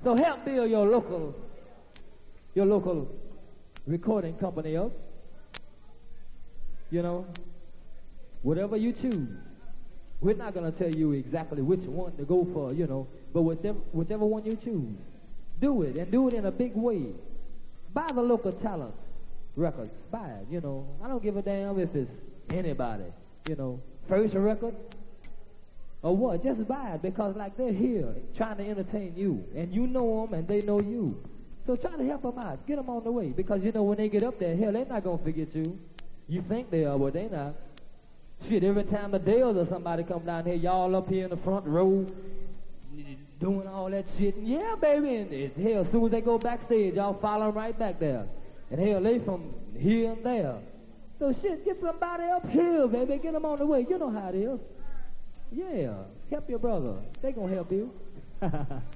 So help build your local recording company up. You know, whatever you choose. We're not going to tell you exactly which one to go for, you know, but whichever one you choose, do it, and do it in a big way. Buy the local talent record. Buy it, you know. I don't give a damn if it's anybody, you know, first record or what. Just buy it because, like, they're here trying to entertain you, and you know them and they know you. So try to help them out. Get them on the way because, you know, when they get up there, hell, they're not going to forget you. You think they are, but they not. Shit, every time the Dales or somebody come down here, y'all up here in the front row doing all that shit. And yeah, baby. And hell, as soon as they go backstage, y'all follow them right back there. And hell, they from here and there. So shit, get somebody up here, baby. Get them on the way. You know how it is. Yeah, help your brother. They gonna help you.